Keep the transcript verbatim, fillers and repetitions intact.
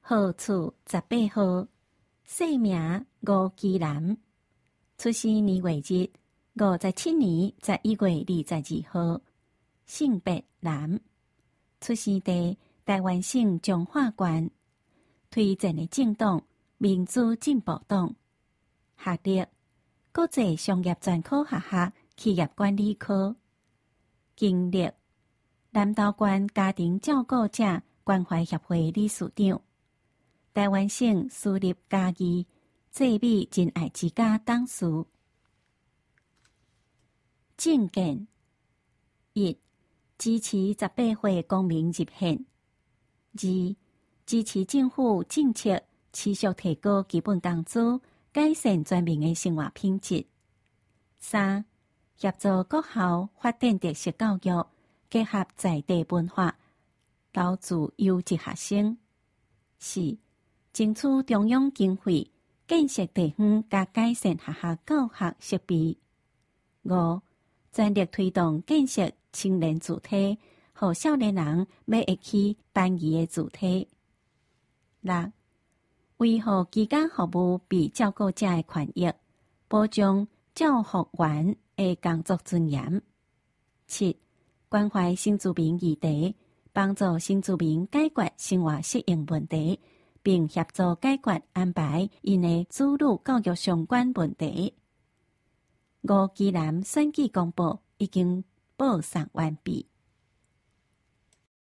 号厝十八号，姓名吴基南，出生年月日五十七年十一月二十二號，性別男，出生地台灣省彰化縣，推薦的政黨民主進步黨，學歷國際商業專科學校企業管理科，經歷南投縣家庭照顧者關懷協會理事長，台灣省私立家義濟美真愛之家董事。政見一、支持十八歲公民入憲；二、支持政府政策持續提高基本工資，改善全民的生活品質；三、協助各校發展特色教育，結合在地文化，留住優質學生；四、爭取中央經費，建設地方加改善學校教學設備；五、全力推動建設青年主體，讓少年人要會去辦理的主體；六、維護居家服務被照顧者的權益，保障照護員的工作尊嚴；七、關懷新住民議題，幫助新住民解決生活適應問題，並協助解決安排因的子女教育相關問題。吳基南選舉公報已經報送完畢。